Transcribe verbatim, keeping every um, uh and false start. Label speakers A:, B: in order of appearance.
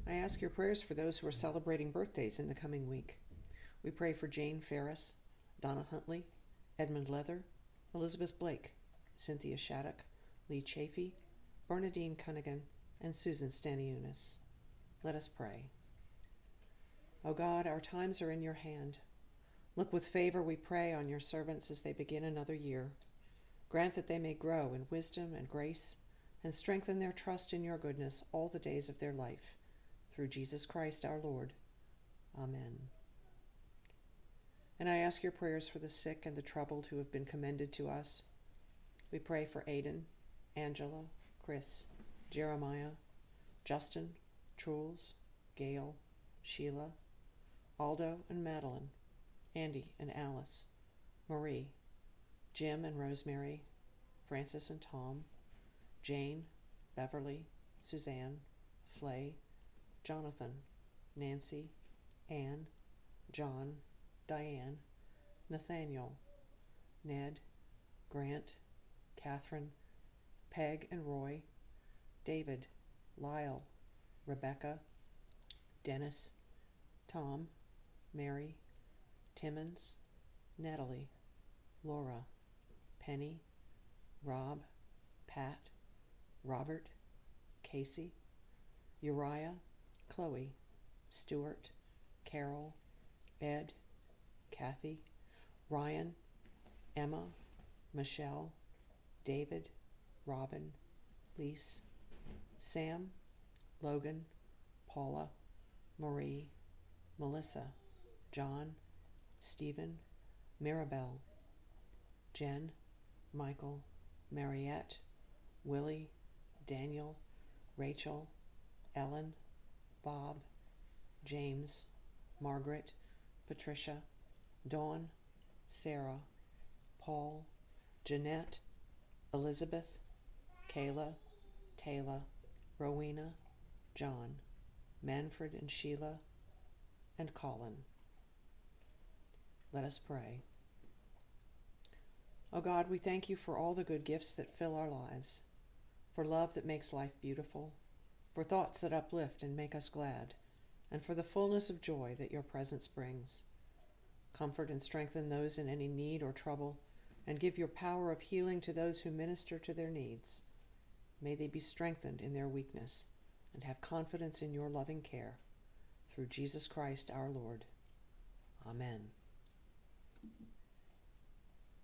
A: I ask your prayers for those who are celebrating birthdays in the coming week. We pray for Jane Ferris, Donna Huntley, Edmund Leather, Elizabeth Blake, Cynthia Shattuck, Lee Chafee, Bernadine Cunningham, and Susan Staniunas. Let us pray. O God, our times are in your hand. Look with favor, we pray, on your servants as they begin another year. Grant that they may grow in wisdom and grace, and strengthen their trust in your goodness all the days of their life. Through Jesus Christ our Lord. Amen. And I ask your prayers for the sick and the troubled who have been commended to us. We pray for Aidan, Angela, Chris, Jeremiah, Justin, Truls, Gail, Sheila, Aldo and Madeline, Andy and Alice, Marie, Jim and Rosemary, Francis and Tom, Jane, Beverly, Suzanne, Flay, Jonathan, Nancy, Anne, John, Diane, Nathaniel, Ned, Grant, Catherine, Peg and Roy, David, Lyle, Rebecca, Dennis, Tom, Mary, Timmons, Natalie, Laura, Penny, Rob, Pat, Robert, Casey, Uriah, Chloe, Stuart, Carol, Ed, Kathy, Ryan, Emma, Michelle, David, Robin, Lise, Sam, Logan, Paula, Marie, Melissa, John, Stephen, Maribel, Jen, Michael, Mariette, Willie, Daniel, Rachel, Ellen, Bob, James, Margaret, Patricia, Dawn, Sarah, Paul, Jeanette, Elizabeth, Kayla, Taylor, Rowena, John, Manfred and Sheila, and Colin. Let us pray. O God, we thank you for all the good gifts that fill our lives, for love that makes life beautiful, for thoughts that uplift and make us glad, and for the fullness of joy that your presence brings. Comfort and strengthen those in any need or trouble, and give your power of healing to those who minister to their needs. May they be strengthened in their weakness, and have confidence in your loving care. Through Jesus Christ our Lord. Amen.